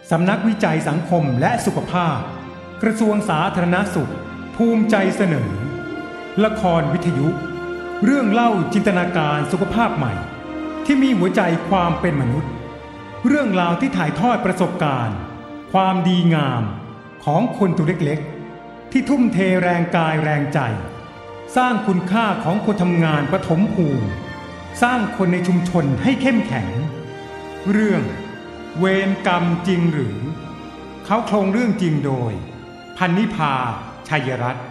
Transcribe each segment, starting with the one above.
สำนักวิจัยสังคมและสุขภาพกระทรวงสาธารณสุขภูมิใจเสนอละครวิทยุเรื่องเล่าจินตนาการสุขภาพใหม่ที่มีหัวใจความเป็นมนุษย์เรื่องราวที่ถ่ายทอดประสบการณ์ความดีงามของคนตัวเล็กๆที่ทุ่มเทแรงกายแรงใจสร้างคุณค่าของคนทำงานปฐมภูมิสร้างคนในชุมชนให้เข้มแข็งเรื่องเวรกรรมจริงหรือเขาโครงเรื่องจริงโดยพันนิพาชัยรัตน์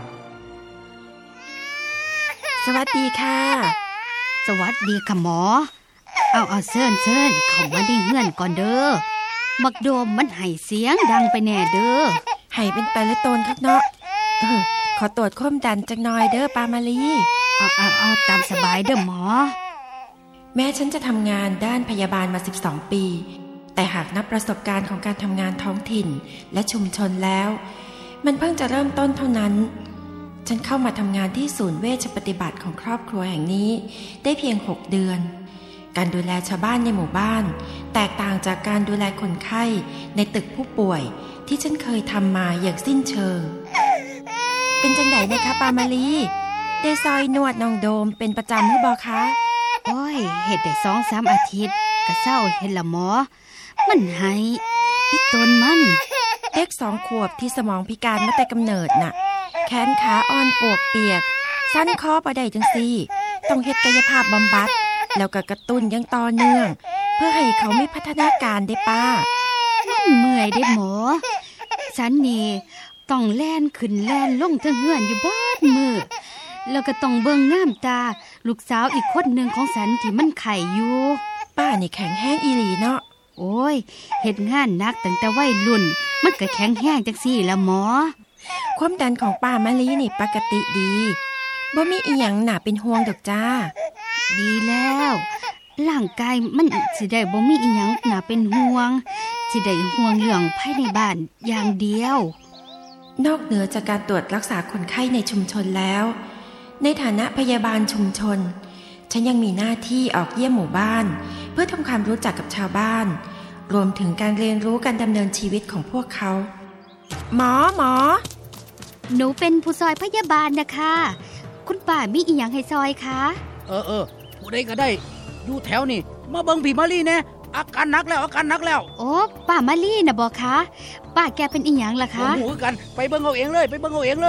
สวัสดีค่ะสวัสดีค่ะหมอเอาเชิญเข้ามาในเฮือนก่อนเด้อบักโดมมันให้เสียงดังไปแน่เด้อให้เป็นไปละตนคักเนาะขอตรวจความดันจักหน่อยเด้อปามาลีเอาตามสบายเด้อหมอแม้ฉันจะทำงานด้านพยาบาลมา12 ปีแต่หากนับประสบการณ์ของการทำงานท้องถิ่นและชุมชนแล้วมันเพิ่งจะเริ่มต้นเท่านั้นฉันเข้ามาทำงานที่ศูนย์เวชปฏิบัติของครอบครัวแห่งนี้ได้เพียง6 เดือนการดูแลชาวบ้านในหมู่บ้านแตกต่างจากการดูแลคนไข้ในตึกผู้ป่วยที่ฉันเคยทำมาอย่างสิ้นเชิงเป็นจังไดนะคะปามาลีได้ซอยนวดน้องโดมเป็นประจำให้บ่คะโอ้ยเฮ็ดได้ 2-3 อาทิตย์ก็เศร้าเห็นละหมอมันให้อีตนมันเด็ก2 ขวบที่สมองพิการมาแต่กำเนิดน่ะแขนขาอ่อนปวกเปียกสั้นคอบ่ได้จังซี่ต้องเฮ็ดกายภาพบำบัดแล้วก็กระตุ้นอย่างต่อเนื่องเพื่อให้เขามีพัฒนาการได้ป้าเมื่อยได้หมอฉันนี่ต้องแล่นขึ้นแล่นลงเทิงเฮือนอยู่เบิดมื้อแล้วก็ต้องเบิ่งงามตาลูกสาวอีกคนนึงของฉันที่มันไข้อยู่ป้านี่แข็งแรงอีหลีเนาะโอ้ยเฮ็ดงานหนักตั้งแต่วัยรุ่นมันก็แข็งแรงจังซี่ล่ะหมอความดันของป้ามะลินี่ปกติดีบ่มีอีหยังน่าเป็นห่วงดอกจ้าดีแล้วร่างกายมันสิได้บ่มีอีหยังน่าเป็นห่วงสิได้ห่วงเรื่องภายในบ้านอย่างเดียวนอกเหนือจากการตรวจรักษาคนไข้ในชุมชนแล้วในฐานะพยาบาลชุมชนฉันยังมีหน้าที่ออกเยี่ยมหมู่บ้านเพื่อทำความรู้จักกับชาวบ้านรวมถึงการเรียนรู้การดำเนินชีวิตของพวกเขาหมอหนูเป็นผู้ซอยพยาบาลนะคะคุณป้ามีอีหยังให้ซอยคะผู้ใดก็ได้อยู่แถวนี่มาเบิ่งพี่มาลีแน่อาการหนักแล้วโอ้ป้ามาลีน่ะบ่คะป้าแกเป็นอีหยังล่ะคะบ่ฮู้คือกันไปเบิ่งเอาเองเลยไป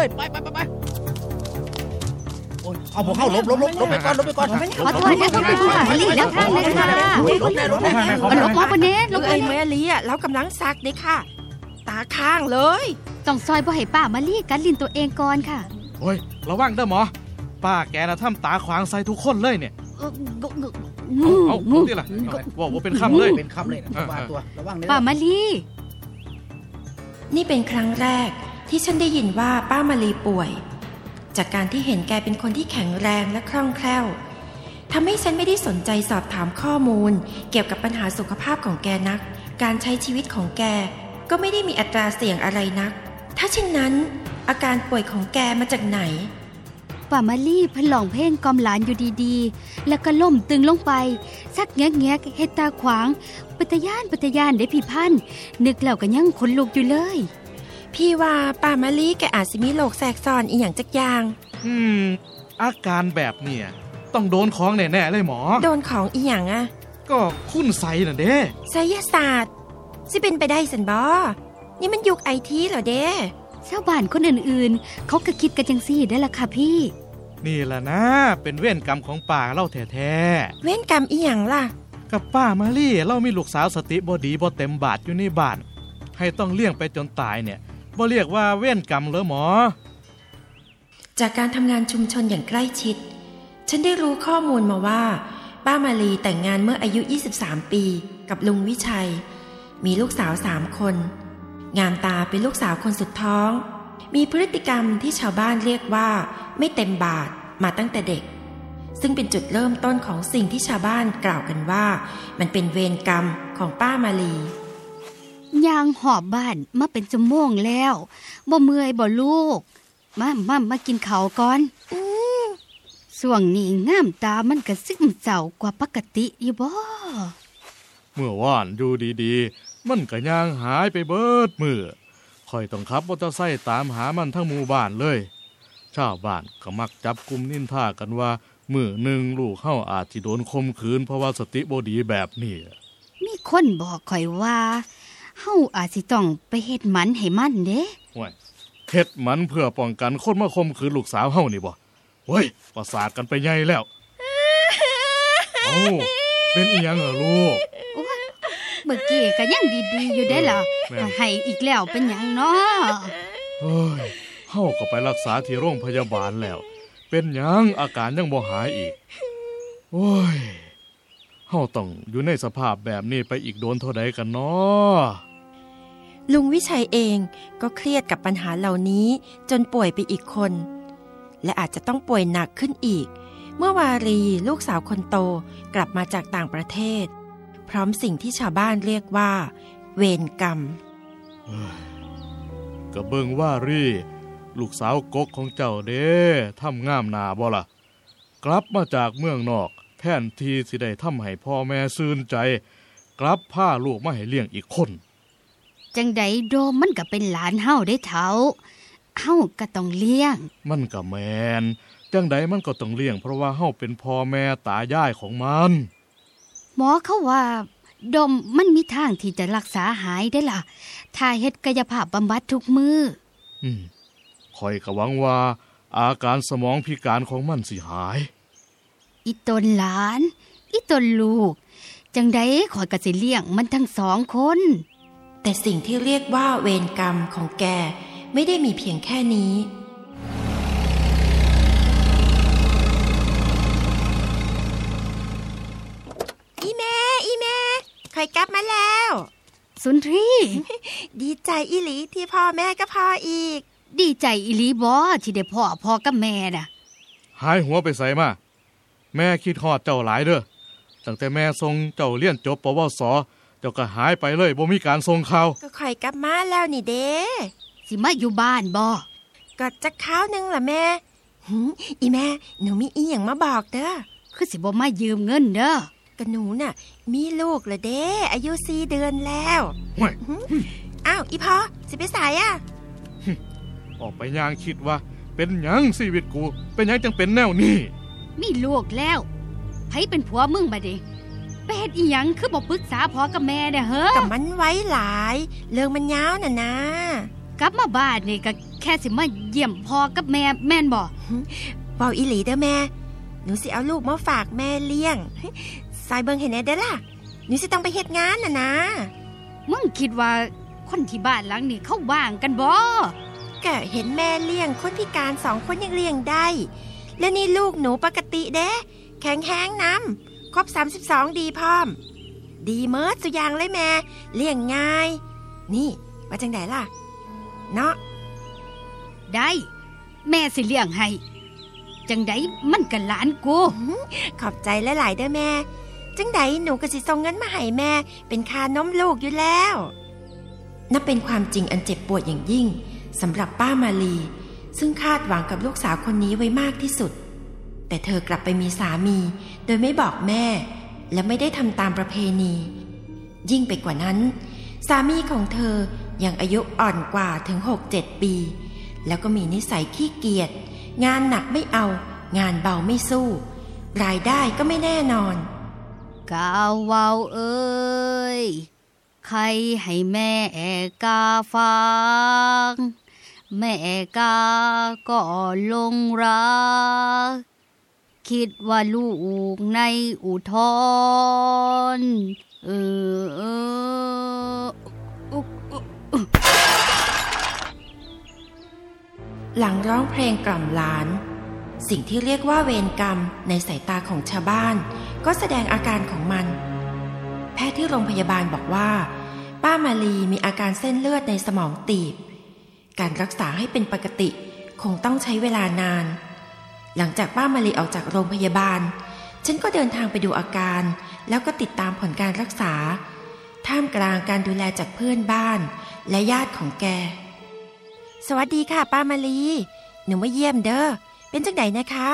โอ้ยเอาพวกเข้าลบไปก่อนขอโทษนะคะมาลีแล้วข้างเลยค่ะลบมาปะเน้ลบไอ้แม่ลีอ่ะแล้วกำลังซักเด้ค่ะตาข้างเลยต้องซอยบ่ให้ป้ามาลีกัดลิ้นตัวเองก่อนค่ะโอ้ยระวังเด้อหมอป้าแกน่ะทำตาขวางใส่ทุกคนเลยเนี่ยเอาดิล่ะว่าเป็นคำเลยนะว่าตัวระวังเด้อป้ามาลีนี่เป็นครั้งแรกที่ฉันได้ยินว่าป้ามาลีป่วยจากการที่เห็นแกเป็นคนที่แข็งแรงและคล่องแคล่วทำให้ฉันไม่ได้สนใจสอบถามข้อมูลเกี่ยวกับปัญหาสุขภาพของแกนักการใช้ชีวิตของแกก็ไม่ได้มีอัตราเสี่ยงอะไรนักถ้าเช่นนั้นอาการป่วยของแกมาจากไหนป้ามาลีเพิ่นร้องเพลงกล่อมหลานอยู่ดีๆแล้วก็ล้มตึงลงไปซักแงกเฮ็ดตาขวางปัตยานได้พี่พันนึกแล้วก็ยังขนลุกอยู่เลยพี่ว่าป้ามาลีแกอาจสิมีโรคแทรกซ้อนอีหยังจักอย่างอาการแบบเนี่ยต้องโดนของแน่ๆเลยหมอโดนของอีหยังอ่ะก็คุณไสน่ะเด้ไสยศาสตร์สิเป็นไปได้ซั่นบ่นี่มันยุค IT เหรอเด้ชาวบ้านคนอื่นๆเขาก็คิดกันจังซี่ได้ล่ะค่ะพี่นี่ล่ะนะเป็นเวรกรรมของป้าเล่าแท้ๆเวรกรรมอีหยังล่ะกับป้ามาลี่เล่ามีลูกสาวสติบ่ดีบ่เต็มบาทอยู่ในบ้านให้ต้องเลี้ยงไปจนตายเนี่ยบ่เรียกว่าเวรกรรมเหรอหมอจากการทำงานชุมชนอย่างใกล้ชิดฉันได้รู้ข้อมูลมาว่าป้ามาลีแต่งงานเมื่ออายุ23 ปีกับลุงวิชัยมีลูกสาว3 คนงามตาเป็นลูกสาวคนสุดท้องมีพฤติกรรมที่ชาวบ้านเรียกว่าไม่เต็มบาทมาตั้งแต่เด็กซึ่งเป็นจุดเริ่มต้นของสิ่งที่ชาวบ้านกล่าวกันว่ามันเป็นเวรกรรมของป้ามาลีย่างหอบบ้านมาเป็นชั่วโมงแล้วบ่เมื่อยบ่ลูกมากินข้าวก่อนช่วงนี้งามตามันก็ซึมเศร้ากว่าปกติอยู่บ่เมื่อวานอยู่ดีๆมันก็ย่างหายไปเบิดมื้อข่อยต้องขับมอเตอร์ไซค์ตามหามันทั้งหมู่บ้านเลยชาวบ้านก็มักจับกุมนินทากันว่ามื้อหนึ่งลูกเฮาอาจสิโดนข่มขืนเพราะว่าสติบ่ดีแบบนี้มีคนบอกข่อยว่าเฮาอาจสิต้องไปเฮ็ดหมันให้มันเด้โอ้ยเฮ็ดหมันเพื่อป้องกันคนมาข่มขืนลูกสาวเฮานี่บ่เฮ้ยประสาทกันไปใหญ่แล้วเอ้าเป็นอีหยังเหรอลูกเมื่อกี้ก็ยังดีๆอยู่ได้ล่ะให้อีกแล้วเป็นหยังเนาะเฮ้ยเฮาก็ไปรักษาที่โรงพยาบาลแล้วเป็นหยังอาการยังบ่หายอีกโอ้ยเฮาต้องอยู่ในสภาพแบบนี้ไปอีกโดนเท่าใดกันเนาะลุงวิชัยเองก็เครียดกับปัญหาเหล่านี้จนป่วยไปอีกคนและอาจจะต้องป่วยหนักขึ้นอีกเมื่อวารีลูกสาวคนโตกลับมาจากต่างประเทศพร้อมสิ่งที่ชาวบ้านเรียกว่าเวรกรรมก็เบิ่งว่ารีลูกสาวกกของเจ้าเด้ทำงามหน้าบ่ล่ะกลับมาจากเมืองนอกแทนที่สิได้ทำให้พ่อแม่ซื่นใจกลับพาลูกมาให้เลี้ยงอีกคนจังใดโดมมันก็เป็นหลานเฮาได้เฒ่าเฮาก็ต้องเลี้ยงมันก็แม่นจังใดมันก็ต้องเลี้ยงเพราะว่าเฮาเป็นพ่อแม่ตายายของมันหมอเขาว่าดมมันมีทางที่จะรักษาหายได้ล่ะถ้าเฮ็ดกายภาพบำบัดทุกมื้อข้อยก็หวังว่าอาการสมองพิการของมันสิหายอีตนหลานอีตนลูกจังใดข้อยก็สิเลี้ยงมันทั้งสองคนแต่สิ่งที่เรียกว่าเวรกรรมของแกไม่ได้มีเพียงแค่นี้อีแม่ข่อยกลับมาแล้วสุนทรีดีใจอีหลีที่พ่อแม่ก็พออีกดีใจอีหลีบ่ที่ได้พ่อกับแม่น่ะหายหัวไปไสมาแม่คิดฮอดเจ้าหลายเด้อตั้งแต่แม่ส่งเจ้าเรียนจบปวสเจ้าก็หายไปเลยบ่มีการส่งข่าวก็ข่อยกลับมาแล้วนี่เด้สิมาอยู่บ้านบ่ก็จักคราวนึงล่ะแม่อีแม่หนูมีอีหยังมาบอกเด้อคือสิบ่มายืมเงินเด้อก็หนูน่ะมีลูกแล้วเด้อายุ4 เดือนแล้วอ้าวอีพ่อสิไปไสอ่ะออกไปย่างคิดว่าเป็นหยังชีวิตกูเป็นหยังจังเป็นแนวนี้มีลูกแล้วไผเป็นผัวมึงบัดนี้ไปเฮ็ดอีหยังคือบ่ปรึกษาพ่อกับแม่เด้อเฮ้อก็มันไว้หลายเรื่องมันยาวน่ะนะกลับมาบ้านนี่ก็แค่สิมาเยี่ยมพ่อกับแม่แม่นบ่เว้าอีหลีเด้อแม่หนูสิเอาลูกมาฝากแม่เลี้ยงสายเบิ่งเห็นแน่เด้อล่ะหนูสิต้องไปเฮ็ดงานน่ะนะมึงคิดว่าคนที่บ้านหลังนี้เขาว่างกันบ่ก็เห็นแม่เลี้ยงคนพิการ2 คนยังเลี้ยงได้แล้วนี่ลูกหนูปกติเด้แข็งแรงนำครบ32ดีพร้อมดีเมิดสุอย่างเลยแม่เลี้ยงง่ายนี่ว่าจังได๋ล่ะเนาะได้แม่สิเลี้ยงให้จังไดมันก็หลานกูขอบใจหลายๆเด้อแม่จังไดหนูก็สิส่งเงินมาให้แม่เป็นค่านมลูกอยู่แล้วนับเป็นความจริงอันเจ็บปวดอย่างยิ่งสำหรับป้ามาลีซึ่งคาดหวังกับลูกสาวคนนี้ไว้มากที่สุดแต่เธอกลับไปมีสามีโดยไม่บอกแม่และไม่ได้ทำตามประเพณียิ่งไปกว่านั้นสามีของเธอยังอายุอ่อนกว่าถึง 6-7 ปีแล้วก็มีนิสัยขี้เกียจงานหนักไม่เอางานเบาไม่สู้รายได้ก็ไม่แน่นอนกาววาวเอ้ยใครให้แม่กาฟังแม่กาก็ลงรักคิดว่าลูกในอุทธรหลังร้องเพลงกล่อมหลานสิ่งที่เรียกว่าเวรกรรมในสายตาของชาวบ้านก็แสดงอาการของมันแพทย์ที่โรงพยาบาลบอกว่าป้ามาลีมีอาการเส้นเลือดในสมองตีบการรักษาให้เป็นปกติคงต้องใช้เวลานานหลังจากป้ามาลีออกจากโรงพยาบาลฉันก็เดินทางไปดูอาการแล้วก็ติดตามผลการรักษาท่ามกลางการดูแลจากเพื่อนบ้านและญาติของแกสวัสดีค่ะป้ามาลีหนูมาเยี่ยมเด้อเป็นจังไดนะคะ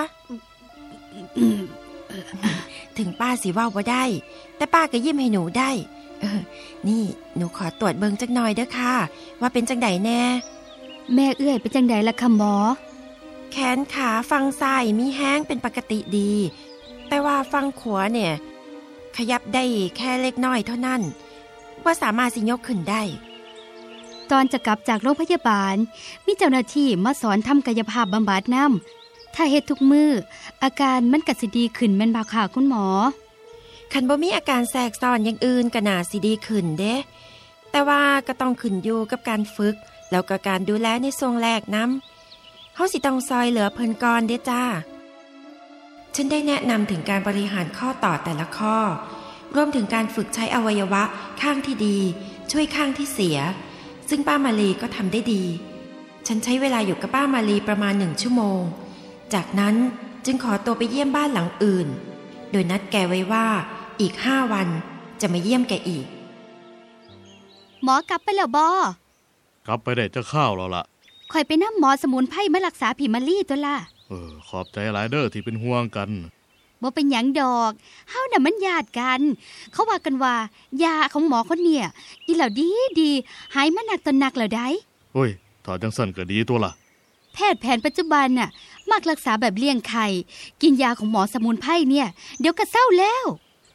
ถึงป้าสิว่าบ่ได้แต่ป้าก็ยิ้มให้หนูได้นี่หนูขอตรวจเบิ่งจักหน่อยเด้อค่ะว่าเป็นจังไดแน่แม่เอื้อยเป็นจังไดล่ะคะหมอแขนขาฝั่งซ้ายมีแห้งเป็นปกติดีแต่ว่าฝั่งขวาเนี่ยขยับได้แค่เล็กน้อยเท่านั้นว่าสามารถสิยกขึ้นได้ตอนจะกลับจากโรงพยาบาลมีเจ้าหน้าที่มาสอนทำกายภาพบำบัดนำถ้าเฮ็ดทุกมื้ออาการมันก็สิดีขึ้นแม่นบ่ค่ะคุณหมอคันบ่มีอาการแทรกซ้อนอย่างอื่นก็น่าสิดีขึ้นเด้แต่ว่าก็ต้องขึ้นอยู่กับการฝึกแล้วก็การดูแลในช่วงแรกนำเฮาสิต้องซอยเหลือเพิ่นก่อนเด้จ้าฉันได้แนะนำถึงการบริหารข้อต่อแต่ละข้อรวมถึงการฝึกใช้อวัยวะข้างที่ดีช่วยข้างที่เสียซึ่งป้ามาลีก็ทำได้ดีฉันใช้เวลาอยู่กับป้ามาลีประมาณ1 ชั่วโมงจากนั้นจึงขอตัวไปเยี่ยมบ้านหลังอื่นโดยนัดแกไว้ว่าอีก5 วันจะมาเยี่ยมแกอีกหมอกลับไปแล้วบ่กลับไปได้จะข้าวแล้วล่ะข่อยไปนำหมอสมุนไพรมารักษาพี่มาลีตัวล่ะขอบใจหลายเด้อที่เป็นห่วงกันบ่เป็นหยังดอกเฮาน่ะมันญาติกันเขาว่ากันว่ายาของหมอคนเนี่ยกินแล้วดีหายมาหนักตนหนักแล้วได้โอ้ยถ้าจังซั่นก็ดีตัวล่ะแพทย์แผนปัจจุบันน่ะมักรักษาแบบเลี่ยงไข้กินยาของหมอสมุนไพรเนี่ยเดี๋ยวก็เศร้าแล้ว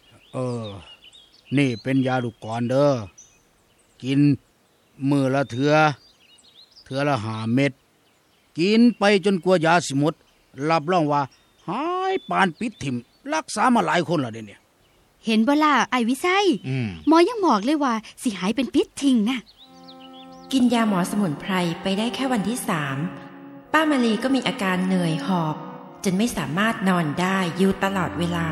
นี่เป็นยาลูกกรเด้อกินมื้อละเทื่อละ5 เม็ดกินไปจนกว่ายาสิหมดรับรองว่าหายปานปิดถิ่มรักษามาหลายคนแล้วเนี่ยเห็นบ่ล่ะไอ้วิไสหมอยังบอกเลยว่าสิหายเป็นปิดทิ้งนะกินยาหมอสมุนไพรไปได้แค่วันที่3ป้ามาลีก็มีอาการเหนื่อยหอบจนไม่สามารถนอนได้อยู่ตลอดเวลา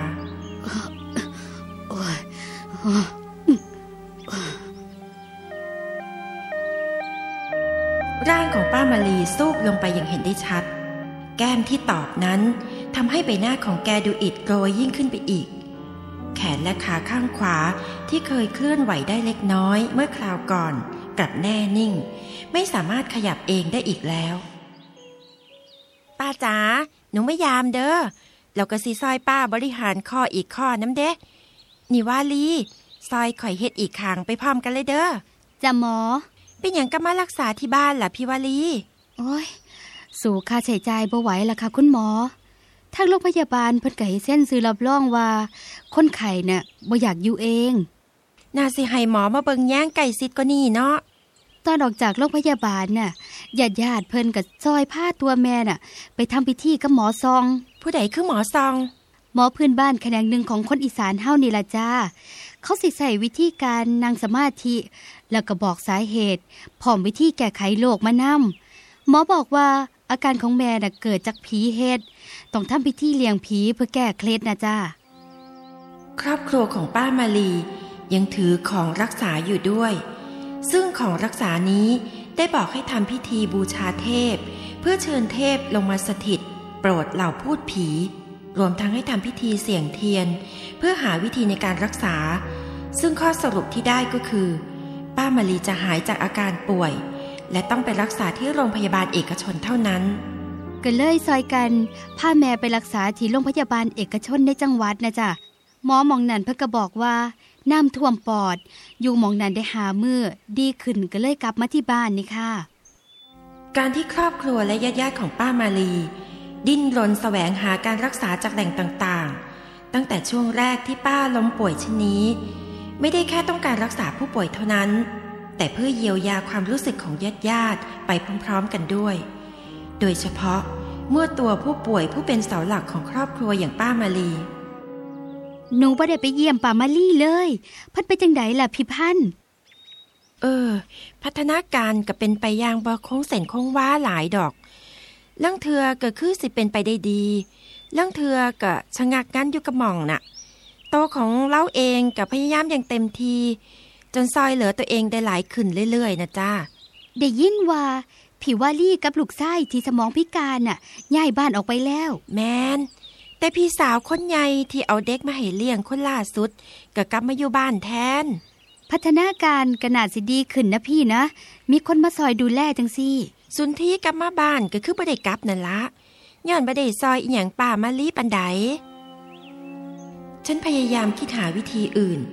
ร่างของป้ามาลีซูบลงไปอย่างเห็นได้ชัดแก้มที่ตอบนั้นทำให้ใบหน้าของแกดูอิดโรยยิ่งขึ้นไปอีกแขนและขาข้างขวาที่เคยเคลื่อนไหวได้เล็กน้อยเมื่อคราวก่อนกลับแน่นิ่งไม่สามารถขยับเองได้อีกแล้วป้าจ๋าหนูไม่ยามเด้อเราก็สิซอยป้าบริหารข้ออีกข้อน้ำเด้นี่ว่าลีซอยข่อยเฮ็ดอีกข้างไปพร้อมกันเลยเด้อจ้ะหมอเป็นหยังก็มารักษาที่บ้านล่ะพี่วาลีโอ้ยสู่ค่าใช้จ่ายบ่ไหวล่ะค่ะคุณหมอทางโรงพยาบาลเพิ่นก็ให้เซ็นซื้อรับรองว่าคนไข้น่ะบ่อยากอยู่เองน่าสิให้หมอมาเบิ่งแย่งไก่ซิดกว่านี้เนาะตอนออกจากโรงพยาบาลน่ะญาติเพิ่นก็ซอยพาตัวแม่น่ะไปทำพิธีกับหมอซองผู้ใดคือหมอซองหมอพื้นบ้านแขนงหนึ่งของคนอีสานเฮานี่ล่ะจ้าเขาสิใช้วิธีการนั่งสมาธิแล้วก็บอกสาเหตุพร้อมวิธีแก้ไขโรคมานำหมอบอกว่าอาการของแม่น่ะเกิดจากผีเฮ็ดต้องทำพิธีเลี้ยงผีเพื่อแก้เคล็ดนะจ้าครอบครัวของป้ามาลียังถือของรักษาอยู่ด้วยซึ่งของรักษานี้ได้บอกให้ทำพิธีบูชาเทพเพื่อเชิญเทพลงมาสถิตโปรดเหล่าพูดผีรวมทั้งให้ทำพิธีเสี่ยงเทียนเพื่อหาวิธีในการรักษาซึ่งข้อสรุปที่ได้ก็คือป้ามาลีจะหายจากอาการป่วยและต้องไปรักษาที่โรงพยาบาลเอกชนเท่านั้นก็เลยซอยกันพาแม่ไปรักษาที่โรงพยาบาลเอกชนในจังหวัดนะจ๊ะหมอหม่องนั้นเพิ่นก็บอกว่าน้ำท่วมปอดอยู่หม่องนั้นได้5 มื้อดีขึ้นก็เลยกลับมาที่บ้านนี่ค่ะการที่ครอบครัวและญาติๆของป้ามาลีดิ้นรนแสวงหาการรักษาจากแหล่งต่างๆตั้งแต่ช่วงแรกที่ป้าล้มป่วยเช่นนี้ไม่ได้แค่ต้องการรักษาผู้ป่วยเท่านั้นแต่เพื่อเยียวยาความรู้สึกของญาติๆไปพร้อมๆกันด้วยโดยเฉพาะเมื่อตัวผู้ป่วยผู้เป็นเสาหลักของครอบครัวอย่างป้ามาลีหนูบ่ได้ไปเยี่ยมป้ามาลีเลยเพิ่นไปจังไดล่ะพี่พันธุ์พัฒนาการก็เป็นไปอย่างบ่คงเส้นคงวาหลายดอกเรื่องเทื่อก็คือสิเป็นไปได้ดีเรื่องเทื่อก็ชะงักงันอยู่กับหม่องน่ะโตของเราเองก็พยายามอย่างเต็มทีจนซอยเหลือตัวเองได้หลายขึ้นเรื่อยๆนะจ้าได้ยินว่าพี่วาลีกับลูกชายที่สมองพิการน่ะย้ายบ้านออกไปแล้วแม่นแต่พี่สาวคนใหญ่ที่เอาเด็กมาให้เลี้ยงคนล่าสุดก็กลับมาอยู่บ้านแทนพัฒนาการก็น่าสิดีขึ้นนะพี่นะมีคนมาซอยดูแลจังซี่สุนทีกลับมาบ้านก็คือบ่ได้กลับนั่นละย้อนบ่ได้ซอยอีหยังป้ามาลีปานใดฉันพยายามคิดหาวิธีอื่น เพื่อ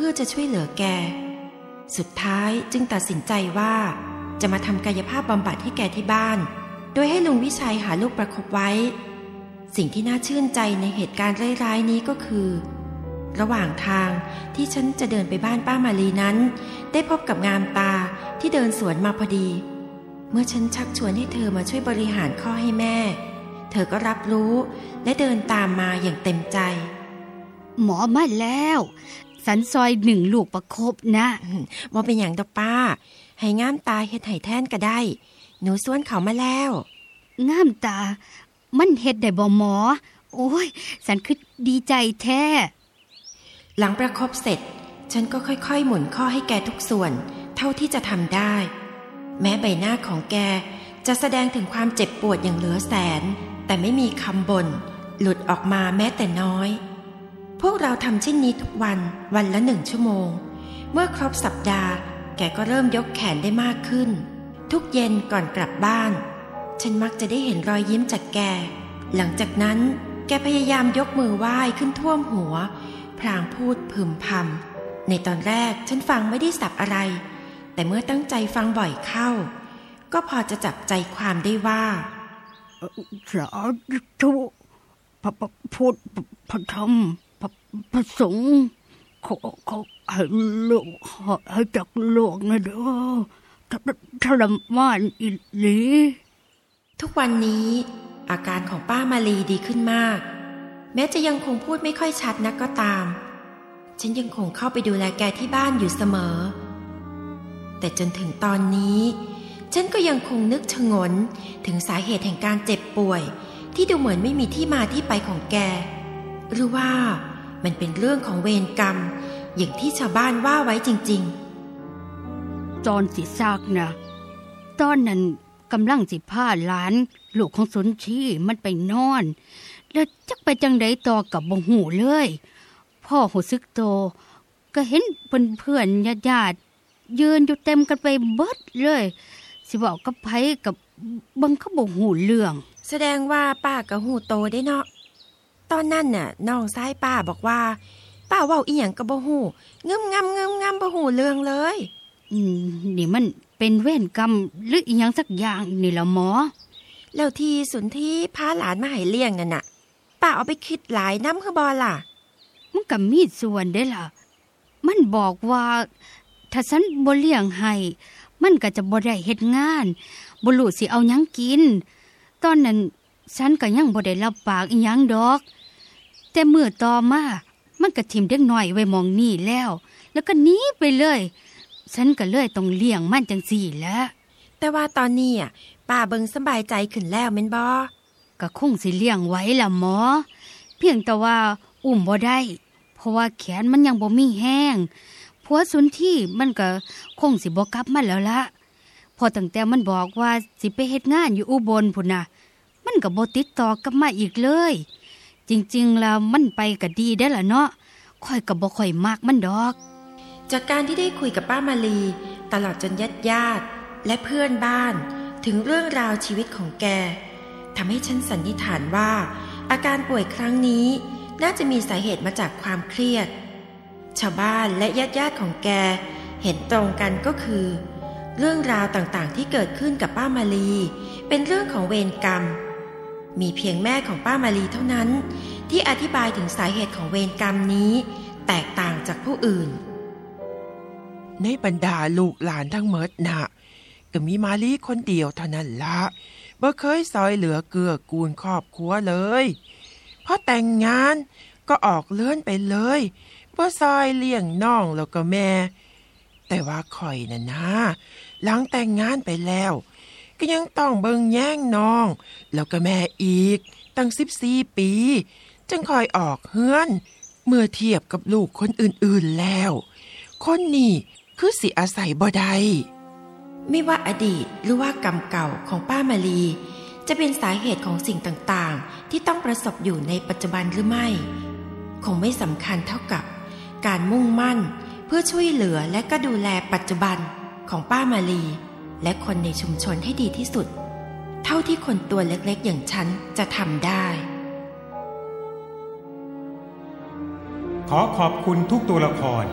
พื่อจะช่วยเหลือแกสุดท้ายจึงตัดสินใจว่าจะมาทำกายภาพบำบัดให้แกที่บ้านโดยให้ลุงวิชัยหาลูกประคบไว้สิ่งที่น่าชื่นใจในเหตุการณ์ร้ายๆนี้ก็คือระหว่างทางที่ฉันจะเดินไปบ้านป้ามาลีนั้นได้พบกับงามตาที่เดินสวนมาพอดีเมื่อฉันชักชวนให้เธอมาช่วยบริหารข้อให้แม่เธอก็รับรู้และเดินตามมาอย่างเต็มใจหมอมาแล้วสันซอย1 ลูกประคบนะว่าเป็นอย่างดอกป้าให้งามตาเฮ็ดให้แทนก็ได้หนูส่วนเขามาแล้วงามตามันเฮ็ดได้บ่หมอโอ้ยสันคือดีใจแท้หลังประคบเสร็จฉันก็ค่อยๆหมุนข้อให้แกทุกส่วนเท่าที่จะทำได้แม้ใบหน้าของแกจะแสดงถึงความเจ็บปวดอย่างเหลือแสนแต่ไม่มีคำบ่นหลุดออกมาแม้แต่น้อยพวกเราทำเช่นนี้ทุกวันวันละ1 ชั่วโมงเมื่อครบสัปดาห์แกก็เริ่มยกแขนได้มากขึ้นทุกเย็นก่อนกลับบ้านฉันมักจะได้เห็นรอยยิ้มจากแกหลังจากนั้นแกพยายามยกมือไหว้ขึ้นท่วมหัวพลางพูดพึมพำในตอนแรกฉันฟังไม่ได้สับอะไรแต่เมื่อตั้งใจฟังบ่อยเข้าก็พอจะจับใจความได้ว่าสาธุพระพุทธพระธรรมพระสงฆ์ขอให้โลกให้จากโลกนะเด้อทรมานอีหลีทุกวันนี้อาการของป้ามาลีดีขึ้นมากแม้จะยังคงพูดไม่ค่อยชัดนักก็ตามฉันยังคงเข้าไปดูแลแกที่บ้านอยู่เสมอแต่จนถึงตอนนี้ฉันก็ยังคงนึกชงนถึงสาเหตุแห่งการเจ็บป่วยที่ดูเหมือนไม่มีที่มาที่ไปของแกหรือว่ามันเป็นเรื่องของเวรกรรมอย่างที่ชาวบ้านว่าไว้จริงๆตอนสิซากนะตอนนั้นกำลังสิพาหลานลูกของสนชีมันไปนอนแล้วจักไปจังไดต่อกับบ่ฮู้เลยพ่อหูซึกโตก็เห็นเพื่อนๆญาติๆยืนอยู่เต็มกันไปเบิดเลยสิบอกกับไผกับบังเขาบ่ฮู้เรื่องแสดงว่าป้าก็ฮู้โตได้เนาะตอนนั้นน่ะน้องชายป้าบอกว่าป้าเว้าอีหยังก็บ่ฮู้งึมงำบ่ฮู้เรื่องเลยนี่มันเป็นเวรกรรมหรืออีหยังสักอย่างนี่ล่ะหมอแล้วที่สุนที่พาหลานมาให้เลี้ยงนั่นน่ะป้าเอาไปคิดหลายนำคือบ่ล่ะมันก็มีส่วนเด้ล่ะมันบอกว่าถ้าฉันบ่เลี้ยงให้มันก็จะบ่ได้เฮ็ดงานบ่รู้สิเอาหยังกินตอนนั้นฉันก็ยังบ่ได้รับปากอีหยังดอกแต่มื้อต่อมามันก็ทิ่มเด็กน้อยไว้มองนี่แล้วก็หนีไปเลยฉันก็เลยต้องเลี้ยงมันจังซี่แหละแต่ว่าตอนนี้ป้าเบิ่งสบายใจขึ้นแล้วแม่นบ่ก็คงสิเลี้ยงไว้ล่ะหมอเพียงแต่ว่าอุ้มบ่ได้เพราะว่าแขนมันยังบ่มีแห้งผัวสุนที่มันก็คงสิบ่กลับมาแล้วละพอตั้งแต่มันบอกว่าสิไปเฮ็ดงานอยู่อุบลพุ่นน่ะมันก็บ่ติดต่อกลับมาอีกเลยจริงๆแล้วมันไปก็ดีได้ล่ะเนาะค่อยก็บ่ค่อยมักมันดอกจากการที่ได้คุยกับป้ามาลีตลอดจนญาติและเพื่อนบ้านถึงเรื่องราวชีวิตของแกทำให้ฉันสันนิษฐานว่าอาการป่วยครั้งนี้น่าจะมีสาเหตุมาจากความเครียดชาวบ้านและญาติของแกเห็นตรงกันก็คือเรื่องราวต่างๆที่เกิดขึ้นกับป้ามาลีเป็นเรื่องของเวรกรรมมีเพียงแม่ของป้ามาลีเท่านั้นที่อธิบายถึงสาเหตุของเวรกรรมนี้แตกต่างจากผู้อื่นในบรรดาลูกหลานทั้งหมดน่ะก็มีมาลีคนเดียวเท่านั้นละบ่เคยซอยเหลือเกื้อกูลครอบครัวเลยพอแต่งงานก็ออกเลื่อนไปเลยบ่ซอยเลี้ยงน้องแล้วก็แม่แต่ว่าข่อยน่ะนะหลังแต่งงานไปแล้วก็ยังต้องเบิ่งแย่งน้องแล้วก็แม่อีกตั้ง14 ปีจึงค่อยออกเฮือนเมื่อเทียบกับลูกคนอื่นๆแล้วคนนี้คือสิอาศัยบ่ได้ไม่ว่าอดีตหรือว่ากรรมเก่าของป้ามาลีจะเป็นสาเหตุของสิ่งต่างๆที่ต้องประสบอยู่ในปัจจุบันหรือไม่คงไม่สำคัญเท่ากับการมุ่งมั่นเพื่อช่วยเหลือและก็ดูแลปัจจุบันของป้ามาลีและคนในชุมชนให้ดีที่สุดเท่าที่คนตัวเล็กๆอย่างฉันจะทำได้ขอขอบคุณทุกตัวละคร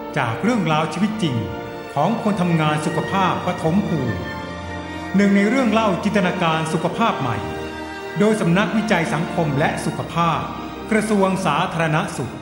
จากเรื่องราวชีวิตจริงของคนทำงานสุขภาพปฐมภูมิหนึ่งในเรื่องเล่าจินตนาการสุขภาพใหม่โดยสำนักวิจัยสังคมและสุขภาพกระทรวงสาธารณสุข